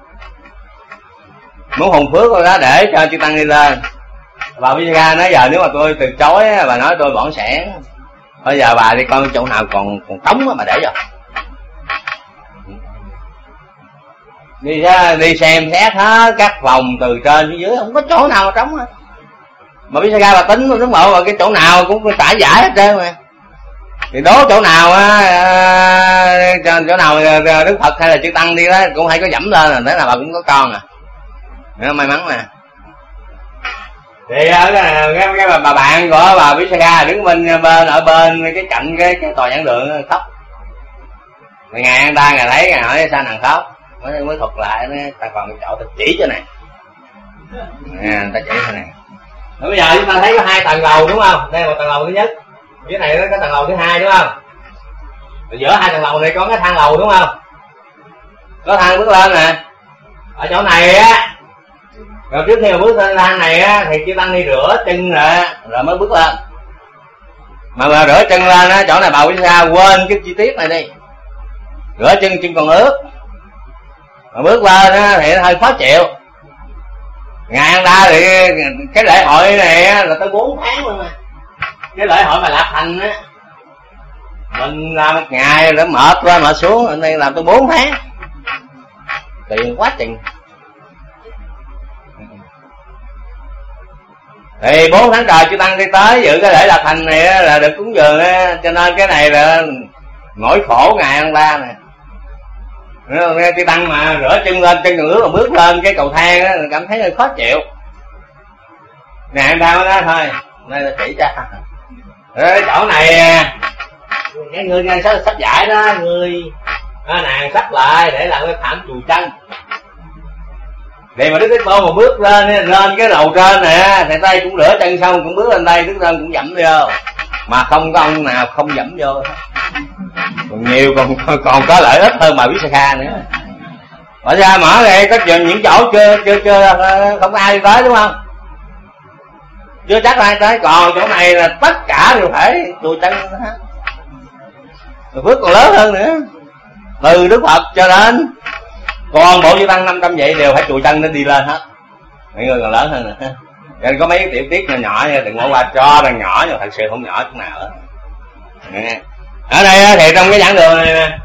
Speaker 1: muốn hùng phước rồi đó để cho chư Tăng đi lên. Bà Visakha nói giờ nếu mà tôi từ chối, bà nói tôi bỏng sẻn. Bây giờ bà đi con chỗ nào còn trống mà để rồi. đi xem xét hết các phòng từ trên xuống dưới, không có chỗ nào mà trống hết. Mà biết sao ra bà tính Đức Mộ mà cái chỗ nào cũng trải giải hết trơn mà. Thì đố chỗ nào chỗ nào Đức Phật hay là chư Tăng đi đó cũng hay có dẫm lên, là thế là bà cũng có con à. Nó may mắn mà. Thì cái bà bạn của bà Visakha đứng ở bên cái cạnh cái tòa giảng đường khóc. Rồi ngài anh ta ngài thấy ngài hỏi sao nàng khóc, mới thuật lại, ta còn cái chỗ ta chỉ cho này. Ta chỉ cho này. Rồi bây giờ chúng ta thấy có 2 tầng lầu đúng không? Đây là tầng lầu thứ nhất, dưới này nó có tầng lầu thứ hai đúng không? Rồi giữa 2 tầng lầu này có cái thang lầu đúng không? Có thang bước lên nè. Ở chỗ này á, rồi trước khi mà bước lên thang này á thì chư Tăng đi rửa chân rồi mới bước lên. Mà rửa chân lên á, chỗ này bà Visakha quên cái chi tiết này đi. Rửa chân còn ướt. Mà bước lên á thì nó hơi khó chịu. Ngày ăn ta thì cái lễ hội này á là tới 4 tháng luôn mà. Cái lễ hội mà Lạc Thành á, mình làm một ngày đã mệt qua mệt xuống, anh đây làm tới 4 tháng. Tiền quá chừng. Thì 4 tháng trời chư Tăng đi tới dự cái lễ Lạc Thành này là được cúng dường á, cho nên cái này là nỗi khổ ngày ăn ta nè. Nghe chư Tăng mà rửa chân lên, chân còn ướt mà bước lên cái cầu thang á, cảm thấy hơi khó chịu. Ngày ăn ta mới nói thôi, đây là chỉ cho. Rồi chỗ này cái người nghe sắp giải đó, người nàng sắp lại để làm cái thảm chùi chân. Thì mà Đức Thế Tôn mà bước lên cái lầu trên nè, thì tay cũng rửa chân xong cũng bước lên đây, Đức Tôn cũng dẫm vô, mà không có ông nào không dẫm vô. Còn nhiều còn có lợi ích hơn bà Visakha nữa. Bởi ra mở đây có những chỗ chưa không có ai đi tới đúng không? Chưa chắc ai tới, còn chỗ này là tất cả đều phải chùi chân hết. Rồi phước còn lớn hơn nữa. Từ Đức Phật cho đến toàn bộ chư Tăng 500 vậy đều phải chùi chân để đi lên hết. Mọi người còn lớn hơn nữa. Cho nên có mấy cái tiểu tiết nhỏ nhỏ nha, đừng bỏ qua cho rằng nhỏ nhưng thật sự không nhỏ chút nào hết. Ở đây thì trong cái giảng đường này nè,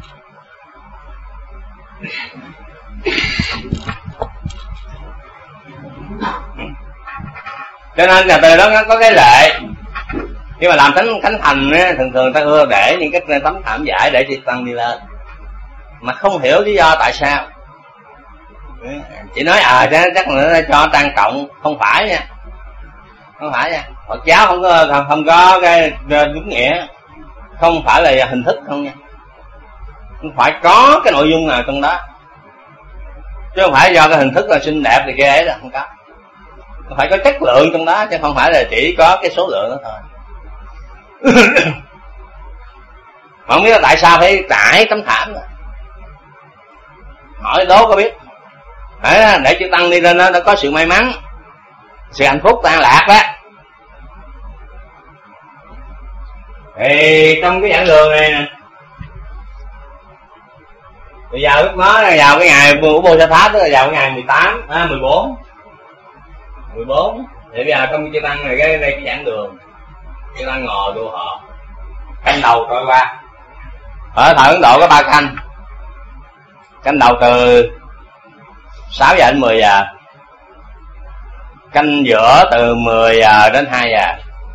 Speaker 1: cho nên là từ đó nó có cái lệ khi mà làm khánh thành á, thường ta ưa để những cái tấm thảm vải để chư Tăng đi lên, mà không hiểu lý do tại sao. Chỉ nói chắc là cho trang trọng, không phải nha, không phải nha. Phật giáo không có cái đúng nghĩa, không phải là hình thức không nha, không phải có cái nội dung nào trong đó, chứ không phải do cái hình thức là xinh đẹp thì cái ấy là không có. Phải có chất lượng trong đó, chứ không phải là chỉ có cái số lượng đó thôi. Không biết là tại sao phải trải tấm thảm đó. Hỏi đố có biết. Để chư Tăng đi lên đó nó có sự may mắn, sự hạnh phúc an lạc đó. Thì trong cái giảng đường này nè, bây giờ lúc đó là vào cái ngày của Bồ Sa Tháp, tức là vào cái ngày 14. Thì bây giờ trong chư Tăng này cái giảng đường, chư Tăng ngồi đua họ, canh đầu trôi qua. Ở thời Ấn Độ có 3 canh. Canh đầu từ 6 giờ đến 10 giờ, canh giữa từ 10 giờ đến 2 giờ,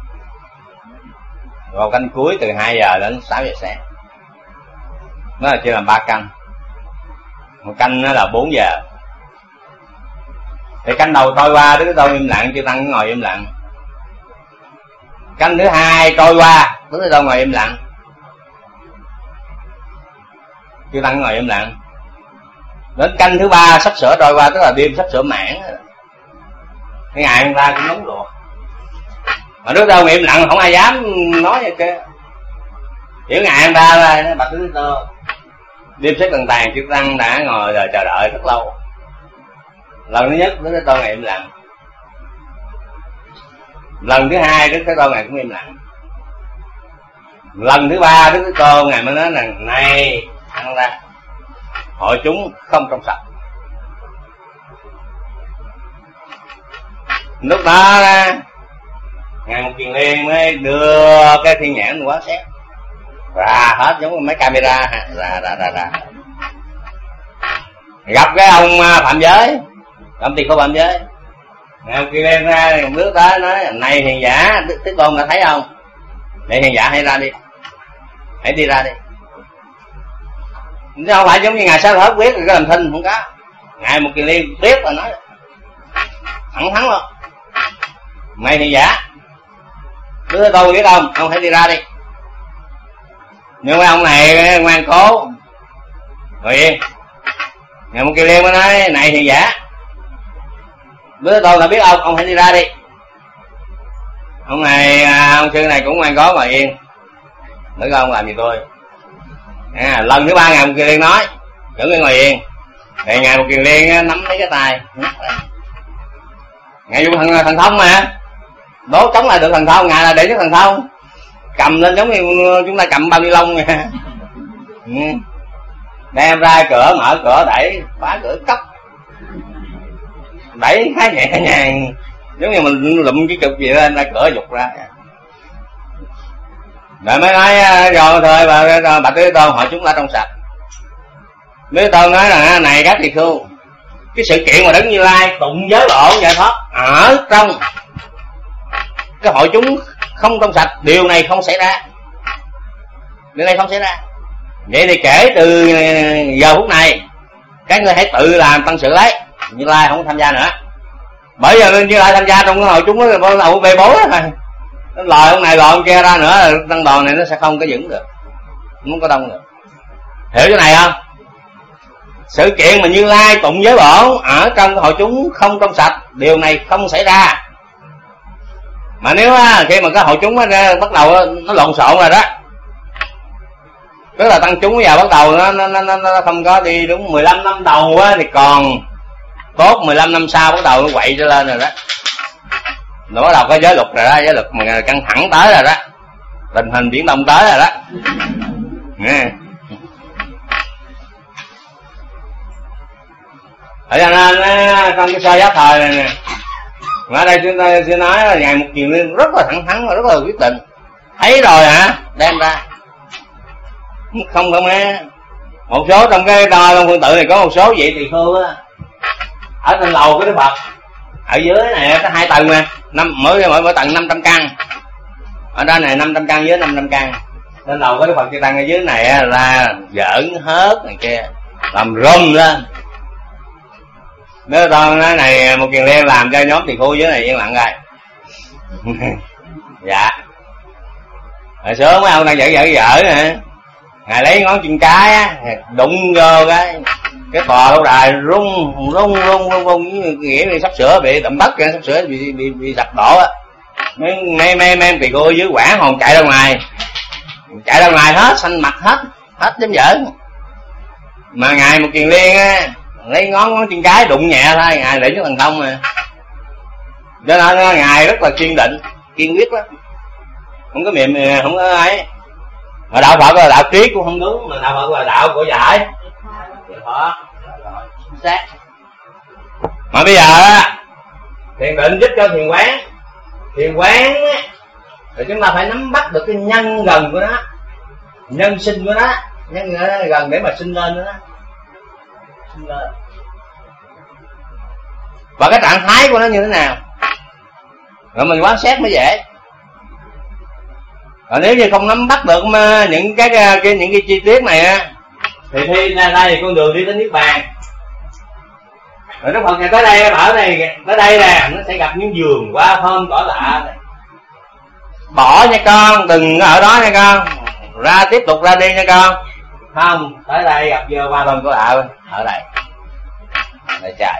Speaker 1: rồi canh cuối từ 2 giờ đến 6 giờ sáng. Nó là chia làm 3 canh. Một canh nó là 4 giờ. Thì canh đầu trôi qua, Đức Thế Tôn im lặng, chư Tăng ngồi im lặng. Canh thứ hai trôi qua, Đức Thế Tôn ngồi im lặng, chư Tăng ngồi im lặng. Đến canh thứ ba sắp sửa trôi qua, tức là đêm sắp sửa mãn, cái ngày người ta cũng nóng ruột. Mà Đức Thế Tôn im lặng không ai dám nói vậy chứ. Kiểu ngày người ta là nó bạch Đức Thế Tôn. Đêm xét tầng tàn chư Tăng đã ngồi rồi chờ đợi rất lâu. Lần thứ nhất Đức Thế Tôn ngày im lặng, lần thứ hai Đức Thế Tôn ngày cũng im lặng, lần thứ ba Đức Thế Tôn ngày mới nói rằng này ăn ra, hội chúng không trong sạch. Lúc đó Ngài Một Kiền Liên mới đưa cái thiên nhãn quán xét ra hết, giống mấy camera ra. gặp cái ông phạm giới, ông tỳ kheo phạm giới, ông kia lên ra bước tới nói: này hiền giả, Thế Tôn đã thấy không? Này hiền giả hãy ra đi, hãy đi ra đi. Chứ không phải giống như ngài Sa Lợi Thất biết rồi cái làm thinh, không có. Ngài Một Kiền Liên biết và nói thẳng thắn luôn: mày hiền giả, Thế Tôn biết không? Ông hãy đi ra đi. Nhưng mà ông này ngoan cố ngồi yên. Ngài Một Kiền Liên mới nói: này hiền giả, Thế Tôn đã biết ông hãy đi ra đi. Ông này, ông sư này cũng ngoan cố ngồi yên. Nói ông làm gì tôi? Lần thứ ba Ngài Một Kiền Liên nói: dẫn cái ngồi yên. Thì Ngài Một Kiền Liên nắm lấy cái tay. Ngài dùng thần thông mà, đố chống lại được thần thông. Ngài là đệ nhất thần thông, cầm lên giống như chúng ta cầm bao ni lông nha. Đem ra cửa, mở cửa, đẩy, phá cửa cốc, đẩy khá nhẹ nhàng, giống như mình lụm cái cục gì lên ra cửa dục ra. Rồi mới nói: rồi thôi bà Thế Tôn hỏi chúng ta trong sạch. Thế Tôn nói là: này các tỳ khưu, cái sự kiện mà Đấng Như Lai tụng giới độ giải thoát ở trong cái hội chúng không trong sạch, điều này không xảy ra. Điều này không xảy ra. Vậy thì kể từ giờ phút này các ngươi hãy tự làm tăng sự lấy. Như Lai không tham gia nữa. Bởi giờ Như Lai tham gia trong cái hội chúng đó bắt đầu bê bối rồi. Nó lòi ông này lòi ông kia ra nữa, tăng đoàn này nó sẽ không có vững được, không có đông được. Hiểu cái này không? Sự kiện mà Như Lai tụng giới bổn ở trong hội chúng không trong sạch, điều này không xảy ra. Mà nếu khi mà cái hội chúng bắt đầu nó lộn xộn rồi đó, tức là tăng chúng bây giờ bắt đầu nó không có đi đúng 15 năm đầu á, thì còn tốt. 15 năm sau bắt đầu nó quậy trở lên rồi đó, nó bắt đầu có giới luật rồi đó, giới luật mà căng thẳng tới rồi đó, tình hình biển đông tới rồi đó. Ở cho nên trong cái sơ giác thời này nè, mà ở đây chúng ta sẽ nói là Ngài Một Kiền Liên rất là thẳng thắn và rất là quyết định. Thấy rồi hả, đem ra. Không á. Một số trong cái đo trong phương tự này có một số vị tỳ khưu á, ở trên lầu cái Đức Phật, ở dưới này có 2 tầng mà, mỗi tầng 500 căn. Ở đó này 500 căn, dưới 500 căn. Trên lầu có Đức Phật Chư Tăng, ở dưới này là giỡn hớt này kia, làm rung lên. Nếu con nói này Một Kiền Liên làm cho nhóm tỳ khưu dưới này yên lặng rồi. Dạ. Hồi sớm mấy ông đang dở nè, Ngài lấy ngón chân cái á, đụng vô cái cò lâu đài rung nghĩa như sắp sửa bị động đất kìa, sắp sửa bị sập đổ á. Mấy tỳ khưu dưới quảng hồn chạy ra ngoài hết, xanh mặt hết dám giỡn. Mà Ngài Một Kiền Liên á, lấy ngón chân cái đụng nhẹ thôi, Ngài để cho thần thông mà. Cho nên Ngài rất là kiên định, kiên quyết lắm, không có mềm, không có ấy. Mà đạo Phật là đạo triết cũng không đúng, mà đạo Phật là đạo của giải. Xác. Mà bây giờ á, thiền định giúp cho thiền quán. Thiền quán á, thì chúng ta phải nắm bắt được cái nhân gần của nó, nhân sinh của nó, nhân gần để mà sinh lên nữa. Sinh lên. Và cái trạng thái của nó như thế nào, rồi mình quan sát mới dễ. Còn nếu như không nắm bắt được những cái chi tiết này á, thì thi ra đây con đường đi đến niết bàn. Rồi Đức Phật này tới đây, ở đây tới đây nè, nó sẽ gặp những vườn hoa thơm cỏ lạ này. Bỏ nha con, đừng ở đó nha con, ra tiếp tục ra đi nha con. Không, tới đây gặp vừa hoa thơm cỏ lạ ở đây chơi.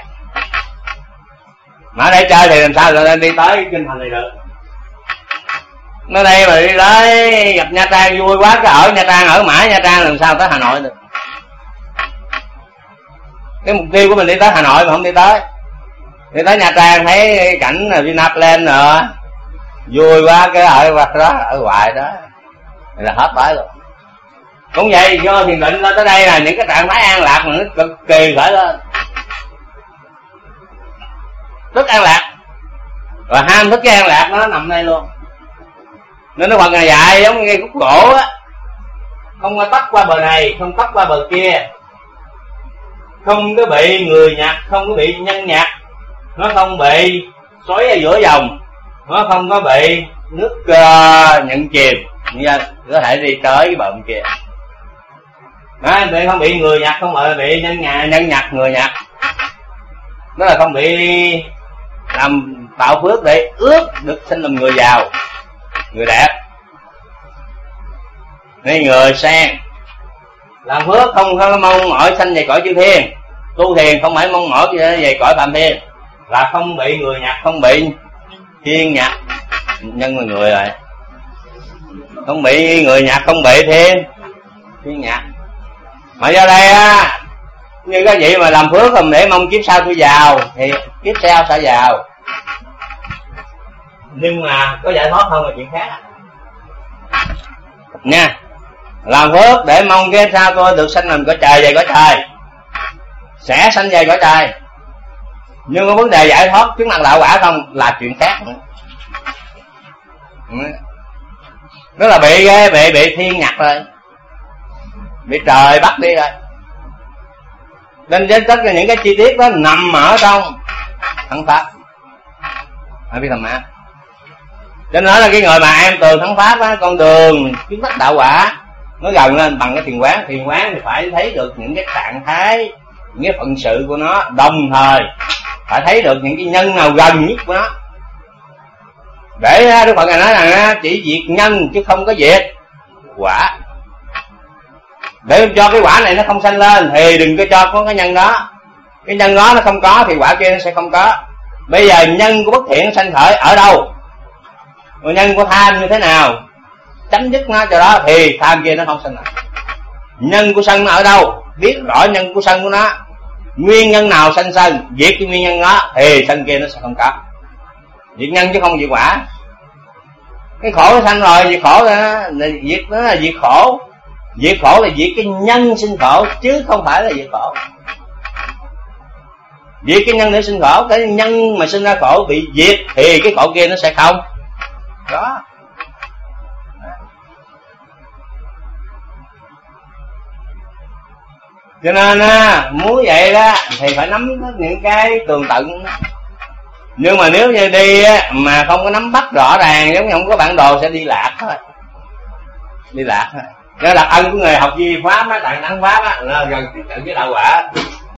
Speaker 1: Mà ở đây chơi thì làm sao rồi đi tới kinh thành này được? Nó đây mà đi tới gặp Nha Trang vui quá, cái ở Nha Trang, ở mãi Nha Trang làm sao tới Hà Nội được? Cái mục tiêu của mình đi tới Hà Nội mà không đi tới Nha Trang thấy cảnh Vinaplen rồi vui quá, cái ở đó, ở hoài đó là hết tới rồi. Cũng vậy, do thiền định lên tới đây là những cái trạng thái an lạc mà nó cực kỳ khởi lên, rất an lạc, rồi ham thích cái an lạc nó nằm đây luôn. Nên nó Phật Ngài dạy giống như cây khúc gỗ á, không có tách qua bờ này, không tách qua bờ kia, không có bị người nhặt, không có bị nhân nhặt, nó không bị xoáy ở giữa dòng, nó không có bị nước nhận chìm, có thể đi tới cái bờ bên kia. Đó, để không bị người nhặt, không bị nhân nhặt, người nhặt. Đó là không bị làm tạo phước để ước được sinh làm người giàu, người đẹp. Nên người sang làm phước không có mong mỏi sanh về cõi chư thiên, tu thiền không phải mong mỏi về cõi phạm thiên, là không bị người nhặt, không bị thiên nhặt. Nhân là người rồi, không bị người nhặt, không bị thiên nhặt. Mà do đây á, như cái vị mà làm phước không để mong kiếp sau tôi giàu thì kiếp sau sẽ giàu, nhưng mà có giải thoát không là chuyện khác nha. Làm phước để mong kiếp sau tôi được sanh làm cõi trời, về cõi trời, sẽ sanh về cõi trời, nhưng có vấn đề giải thoát chứng đắc đạo quả không là chuyện khác nữa. Đó là bị thiên nhặt rồi, bị trời bắt đi rồi. Nên tất cả những cái chi tiết đó nằm ở trong thắng pháp, phải biết thầm mã. Cho nên là cái người mà em tường thắng pháp á, con đường chứng đắc đạo quả nó gần lên bằng cái thiền quán. Thiền quán thì phải thấy được những cái trạng thái, những cái phận sự của nó, đồng thời phải thấy được những cái nhân nào gần nhất của nó. Để Đức Phật này nói rằng chỉ diệt nhân chứ không có diệt quả. Để cho cái quả này nó không sanh lên thì đừng có cho có cái nhân đó. Cái nhân đó nó không có thì quả kia nó sẽ không có. Bây giờ nhân của bất thiện sanh khởi ở đâu, rồi nhân của tham như thế nào, chấm dứt nó cho đó thì tham kia nó không sanh lại. Nhân của sân nó ở đâu, biết rõ nhân của sân của nó, nguyên nhân nào sanh sân, diệt cái nguyên nhân đó thì sân kia nó sẽ không có. Diệt nhân chứ không diệt quả. Cái khổ nó sanh rồi, diệt khổ là diệt, nó là diệt khổ. Diệt khổ là diệt cái nhân sinh khổ chứ không phải là diệt khổ. Diệt cái nhân để sinh khổ, cái nhân mà sinh ra khổ bị diệt thì cái khổ kia nó sẽ không đó. Cho nên muốn vậy đó thì phải nắm những cái tường tận. Nhưng mà nếu như đi mà không có nắm bắt rõ ràng, giống như không có bản đồ sẽ đi lạc thôi. Đi lạc thôi. Cho đặc ân của người học Di Pháp á, Tạng Đẳng Pháp á, là gần tiếp cận với đạo quả.